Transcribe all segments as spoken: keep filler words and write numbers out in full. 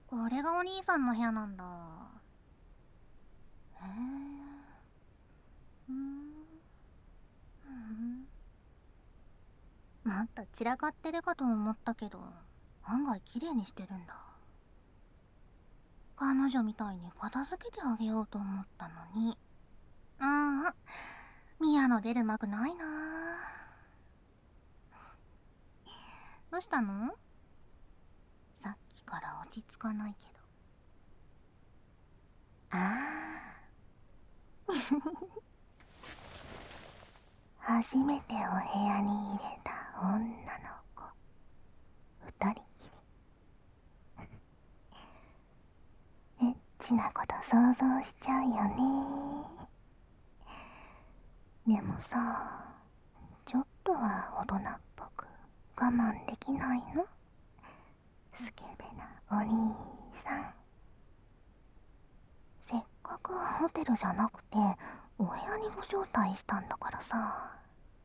これがお兄さんの部屋なんだ。へえ。うん。うん。もっと散らかってるかと思ったけど、案外綺麗にしてるんだ。彼女みたいに片付けてあげようと思ったのに。うん、ミアの出る幕ないな。どうしたの？さっきから落ち着かないけど。ああ、初めてお部屋に入れた女の子。二人きり。エッチなこと想像しちゃうよね。でもさ、ちょっとは大人っぽく我慢できないの？スケベなお兄さん。せっかくホテルじゃなくてお部屋にご招待したんだからさ。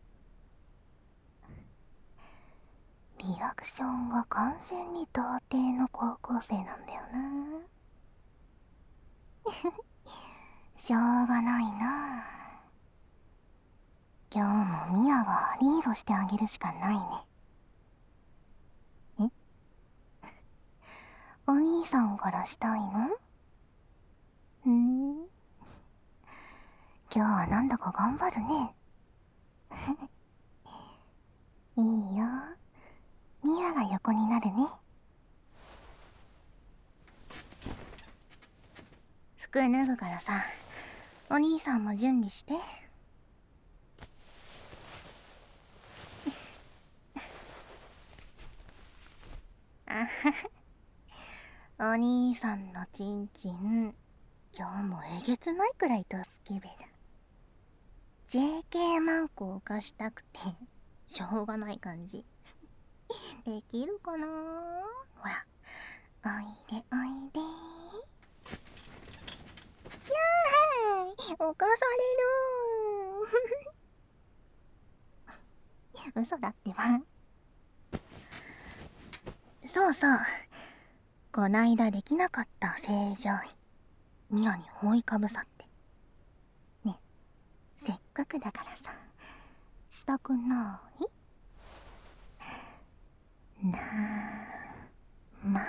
リアクションが完全に童貞の高校生なんだよな。しょうがないな。今日もミアがリードしてあげるしかないね。え？お兄さんからしたいの？ふん。今日はなんだか頑張るね。いいよ。ミアが横になるね。服脱ぐからさ、お兄さんも準備して。あはは。お兄さんのチンチン、今日もえげつないくらいドスケベだ。ジェーケー マンコを貸したくて、しょうがない感じ。できるかな？ほら、おいでおいで。やーい、犯される。嘘だってば。そうそう。こないだできなかった正常位。ミアに覆いかぶさって。ね、せっかくだからさ、したくない？なあ、まあ。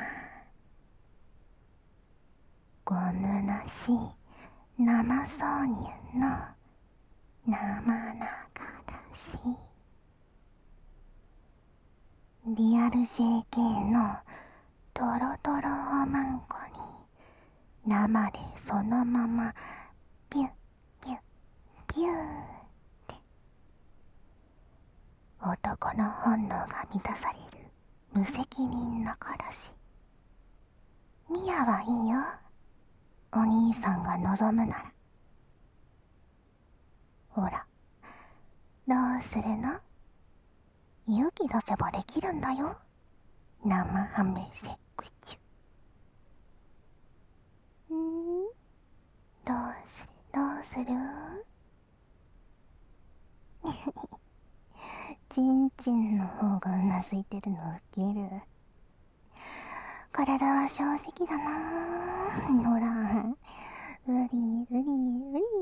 ゴムなし、生挿入の生中だし。リアル ジェーケー のトロトロおまんこに生でそのままピュッピュッピューって男の本能が満たされる無責任なからし。ミアはいいよ、お兄さんが望むなら。ほら、どうするの？勇気出せばできるんだよ、生ハメセクチュ。んー、どうするどうする？チンチンの方がうなずいてるのウケる。体は正直だな。ほら、うりうりうり。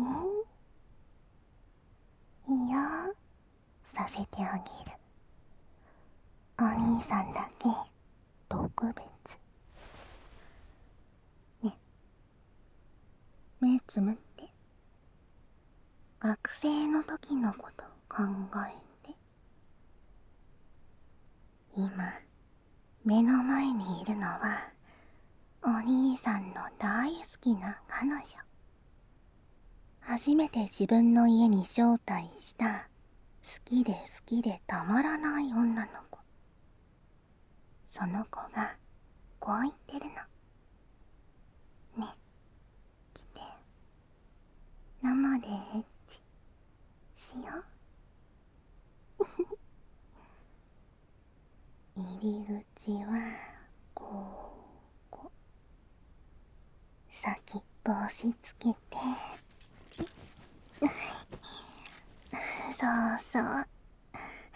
いいよ、させてあげる。お兄さんだけ特別ね。目つむって。学生の時のこと考えて。今目の前にいるのはお兄さんの大好きな彼女。初めて自分の家に招待した好きで好きでたまらない女の子。その子がこう言ってるの。ね、来て、生でエッチしよう。入り口はここ。先っぽ押し付けて。そうそう。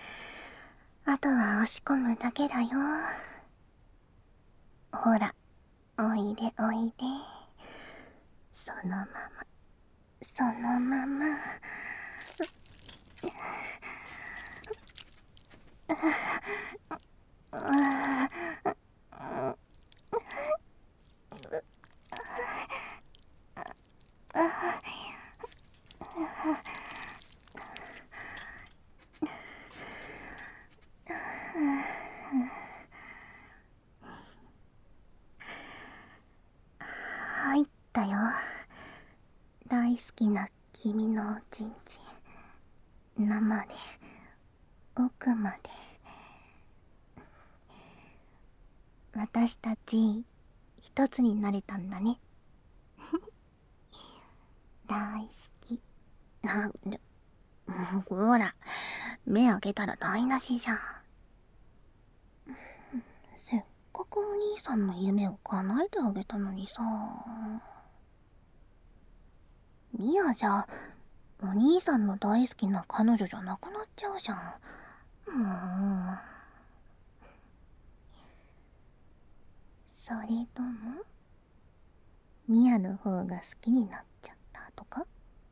あとは押し込むだけだよ。ほら、 おいでおいで。そのままそのまま。入ったよ。大好きな君のおちんちん、生で奥まで。私たち一つになれたんだね。大好き。なんで、ほら、目開けたら台無しじゃん。せっかくお兄さんの夢を叶えてあげたのにさ。ミアじゃお兄さんの大好きな彼女じゃなくなっちゃうじゃん。もう。それともミアの方が好きになっちゃったとか。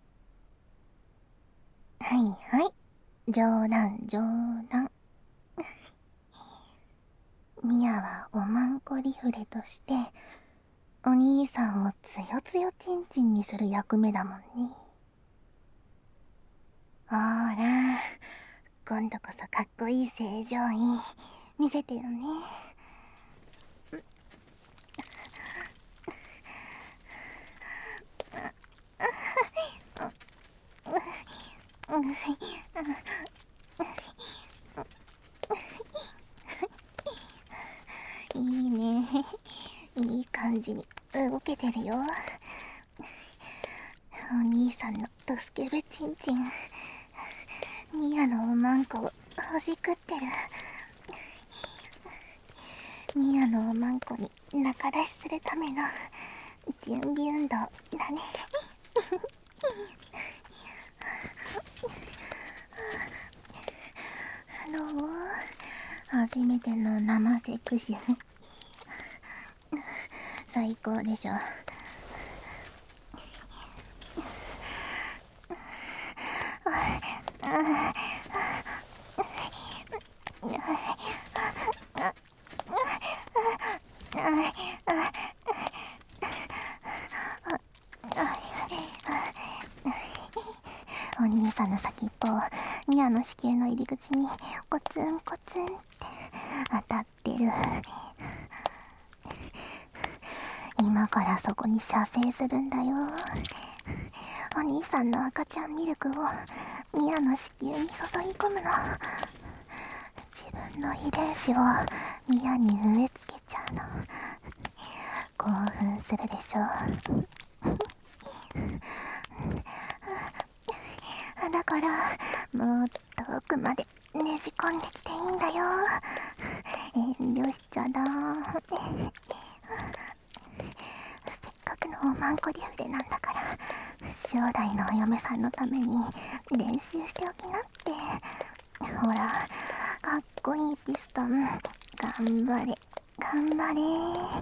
はいはい、冗談冗談。ミアはおまんこリフレとしてお兄さんをつよつよちんちんにする役目だもんね。ほら、今度こそかっこいい正常位見せてよね。いいね、いい感じに動けてるよ。お兄さんのドスケベチンチン、ミアのおまんこをほじくってる。ミアのおまんこに仲出しするための準備運動だね。どう？初めての生セクシー最高でしょ。お兄さんの先っぽをミアの子宮の入り口にコツンコツンって当たってる。今からそこに射精するんだよ。お兄さんの赤ちゃんミルクをミアの子宮に注ぎ込むの。自分の遺伝子をミアに植え付けちゃうの。興奮するでしょ。だからもっと奥までねじ込んできていいんだよ。遠慮しちゃだめ。せっかくのおまんこリフレなんだから将来のお嫁さんのために練習しておきなって。ほら、かっこいいピストン頑張れ頑張れ。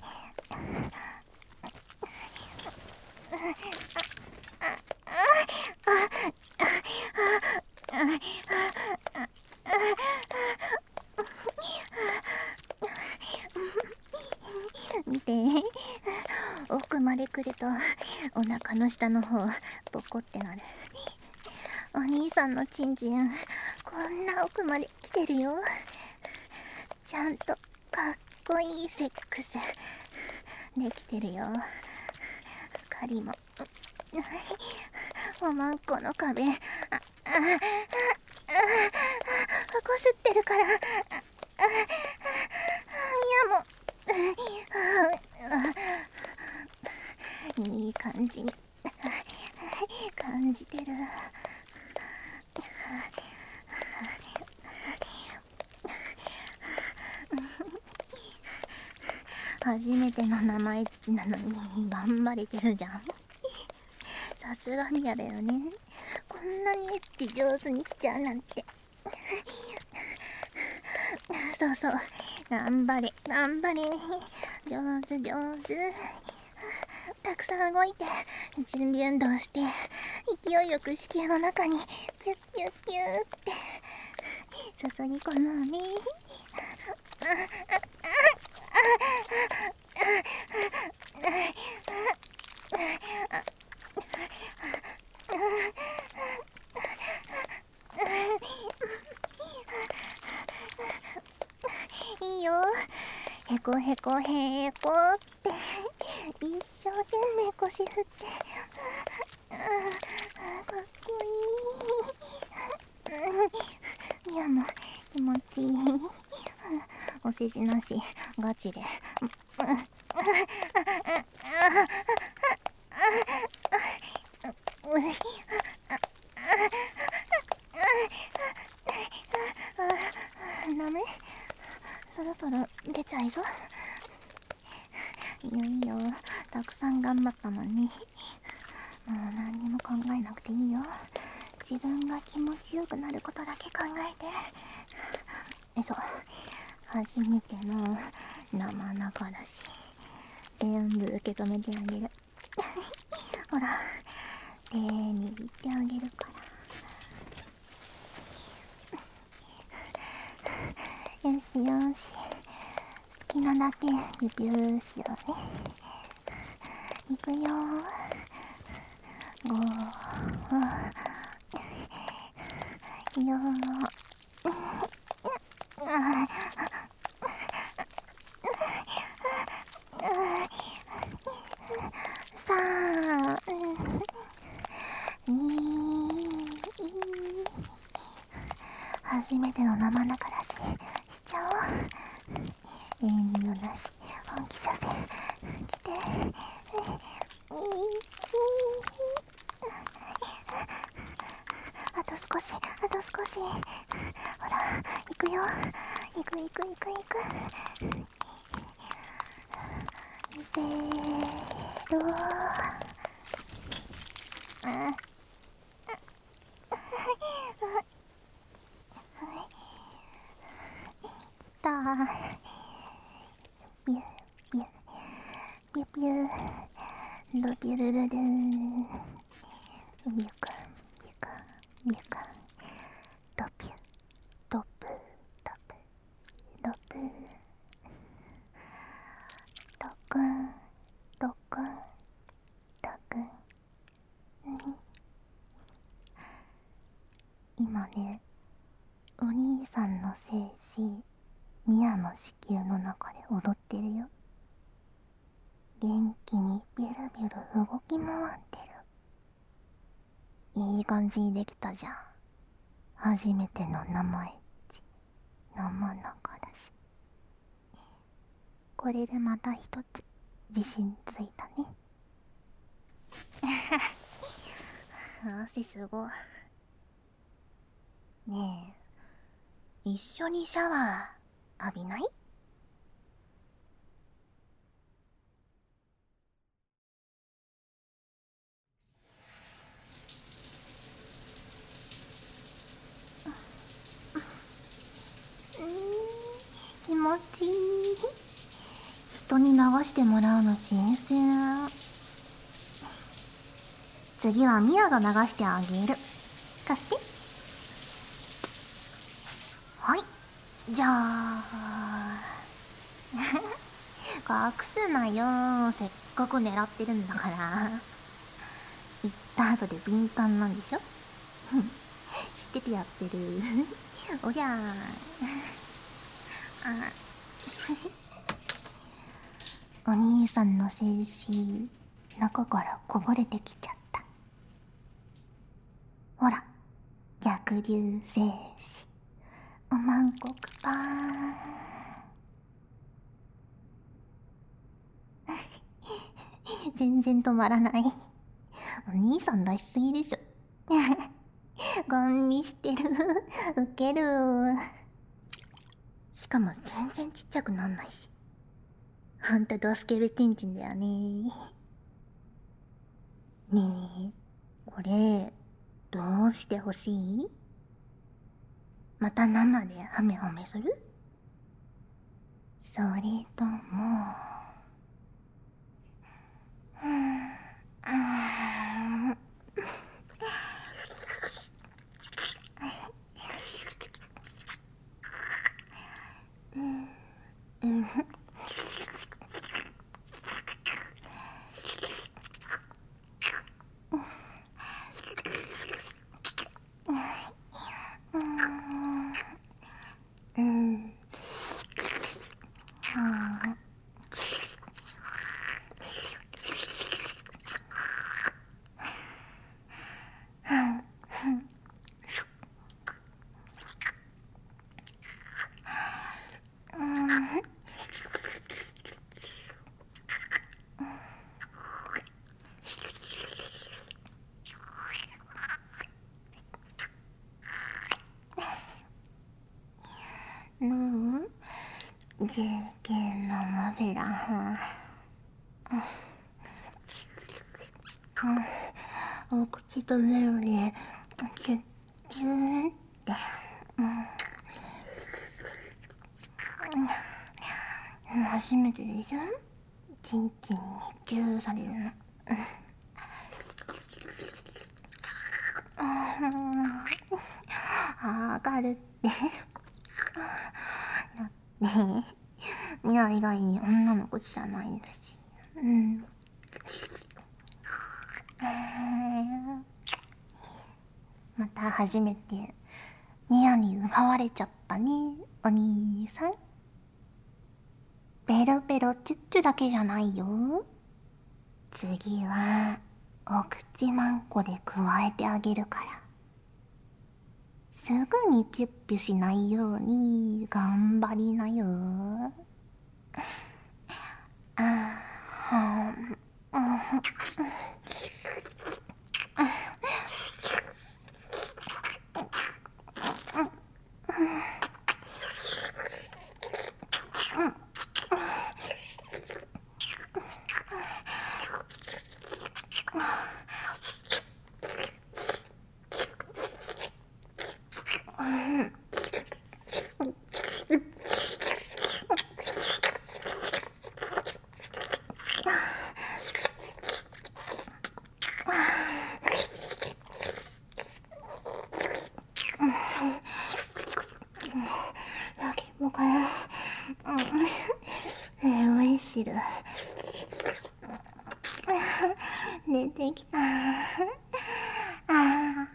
見て、奥まで来るとお腹の下の方ボコってなる。お兄さんのチンチンこんな奥まで来てるよ。ちゃんとかっこいいセックスできてるよ。狩りもおまんこの壁ああああこすってるから。ああミヤもいい感じに感じてる。初めての生エッチなのに頑張れてるじゃん。さすがミヤだよね。こんなにエッチ上手にしちゃうなんて。そうそう、 頑張れ頑張れ、上手上手。たくさん動いて準備運動して、勢いよく子宮の中にピュッピュッピューって注ぎ込むね。いいよ、へこへこへこって一生懸命腰振って、ああかっこいい。いやもう気持ちいい。お世辞なしガチで。ダメ、そろそろ出ちゃいそう。いいよいいよ、たくさん頑張ったのに。もう何にも考えなくていいよ。自分が気持ちよくなることだけ考えて。え、そう、初めての生中だし、全部受け止めてあげる。ほら、手握ってあげるから。よしよし、好きなだけビュビューしようね。いくよー。ごー、よー。さあ、にー、初めての生中だし、しちゃおう。遠慮なし、本気射精、来て。あと少し、あと少し。ほら、行くよ。行く行く行く行く。せーの。あ、来た。ビュビュビュビュドビュルルルン。ビュクビュクビュクドピュドプドプドプドクンドクンドクン。今ね、お兄さんの精子ミアの子宮の中で踊ってるよ。元気にビュルビュル動き回ってる。いい感じにできたじゃん。初めての生エッチ、生中だし。これでまた一つ自信ついたね。汗すごい。ねえ、一緒にシャワー浴びない？うーん、気持ちいい。人に流してもらうの新鮮。次はミアが流してあげる。貸して。はい、じゃあ隠すなよ、せっかく狙ってるんだから。言った後で敏感なんでしょ。知っててやってる。おりゃー。あお兄さんの精子、中からこぼれてきちゃった。ほら、逆流精子、おまんこくぱーん。全然止まらない。お兄さん出しすぎでしょ。ガン見してる。ウケる。しかも全然ちっちゃくなんないし。ほんとドスケベチンチンだよね。ねえ、これどうしてほしい？また生でハメハメする？ それとも、うん、うん、うん、うん、ジェーケー のモビラン、うん、お口とメロディーキュッキューって、うん、初めてでしょ、チンチンにチューされるの。わかるってだってミア以外に女の子じゃないんだし。うん、また初めてミアに奪われちゃったね、お兄さん。ペロペロチュッチュだけじゃないよ。次はお口マンコで加えてあげるから、すぐにチュッピュしないように頑張りなよ。ああ、うん、もうかよ、うん、えー、おいしいる出てきた。ああ、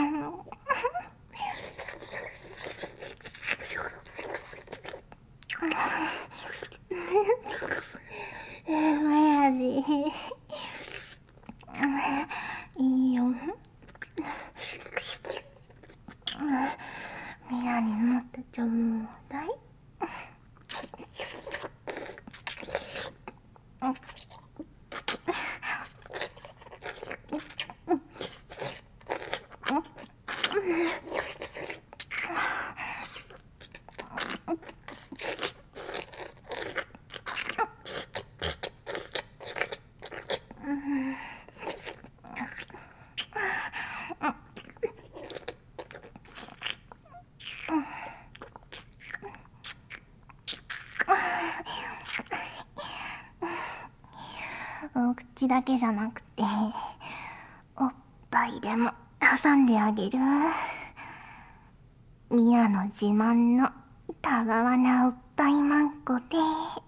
えごい味いいよ。ミアにもっとちょうだい。お口だけじゃなくておっぱいでも挟んであげる。ミアの自慢のたわわなおっぱいマンコで、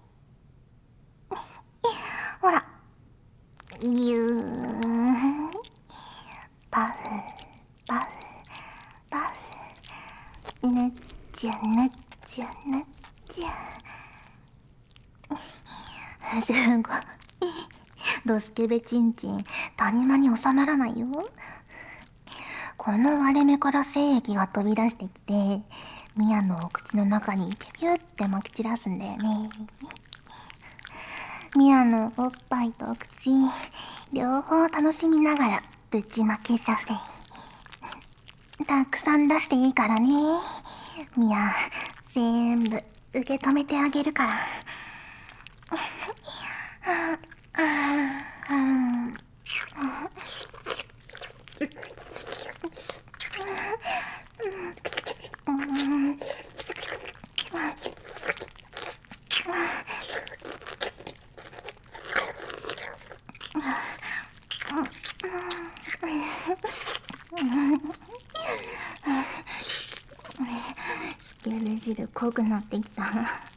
ほら、ぎゅー、パフパフパフ、ぬっちゃぬっちゃぬっちゃ。すごい、ドスケベチンチン谷間に収まらないよ。この割れ目から精液が飛び出してきて、ミアのお口の中にピュピュってまき散らすんだよね。ミアのおっぱいとお口両方楽しみながらぶちまけさせ、たくさん出していいからね。ミア全部受け止めてあげるから。 汁濃くなってきた。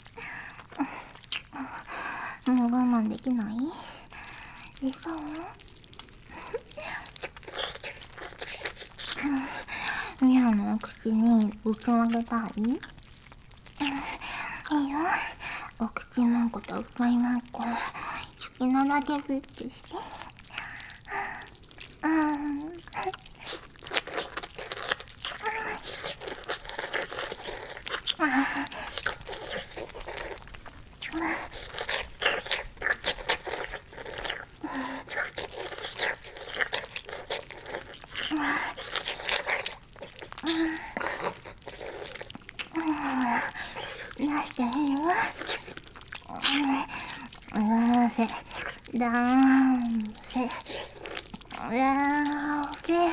もう我慢できないでしょ。ミアの口にぶちまけたい？いいよ。お口まんことうまいまんこ好きなだけぶってして。うん。なしてるよ。なせ、だんせ、だんせ。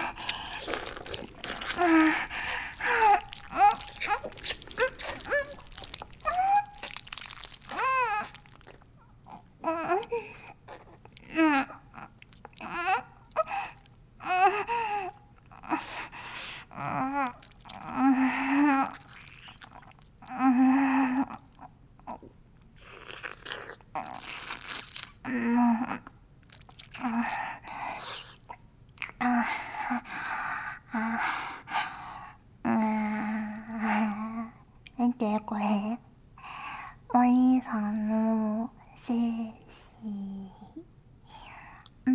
見てこれ、お兄さんの精子。うん。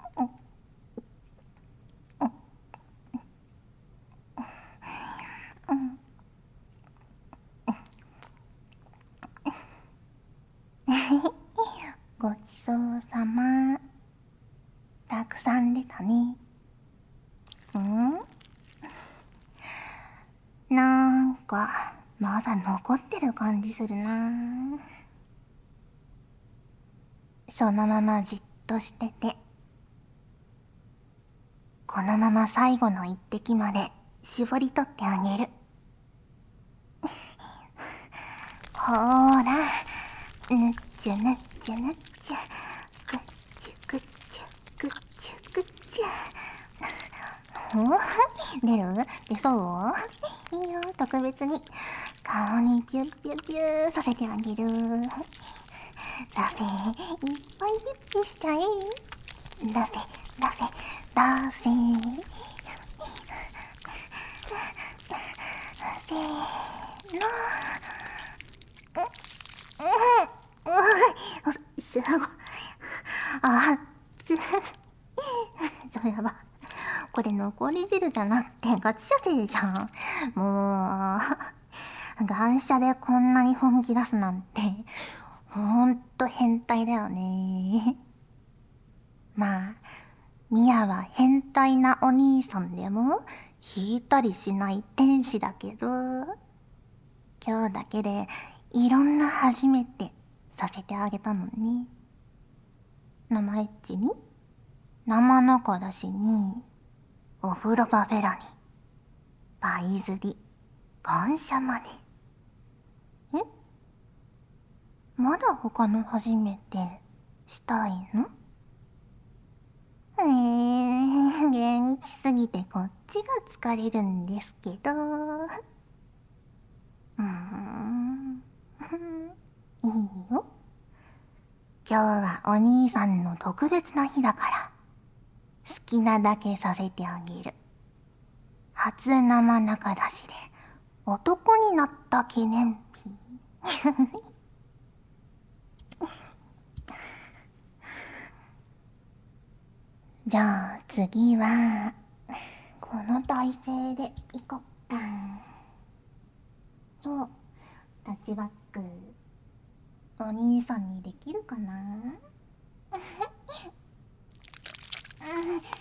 ごちそうさま。たくさん出たね。ん？なんかまだ残ってる感じするな。そのままじっとしてて、このまま最後の一滴まで絞り取ってあげる。ほーら、ぬっちゅぬっちゅぬっちゅ、ぐっちゅぐっちゅぐっちゅぐっちゅ。出る？出そう？いいよ、特別に顔にピュッピュッピューさせてあげる。出せ、いっぱいピュッピュしちゃえ。出せ、出せ、出せ。せーの。すごい。あっつ。そうやば。これ残り汁じゃなくてガチ射精じゃん。もう、ガ射でこんなに本気出すなんて、ほんと変態だよね。まあ、ミアは変態なお兄さんでも引いたりしない天使だけど、今日だけでいろんな初めてさせてあげたのね。生エッチに、生中出しに、お風呂場フェラに、パイ釣り、感謝まで。え？まだ他の初めてしたいの？えー、元気すぎてこっちが疲れるんですけど。うーん。いいよ。今日はお兄さんの特別な日だから、好きなだけさせてあげる。初生中出しで男になった記念日。じゃあ次は、この体勢でいこっか。そう、タッチバック。お兄さんにできるかな？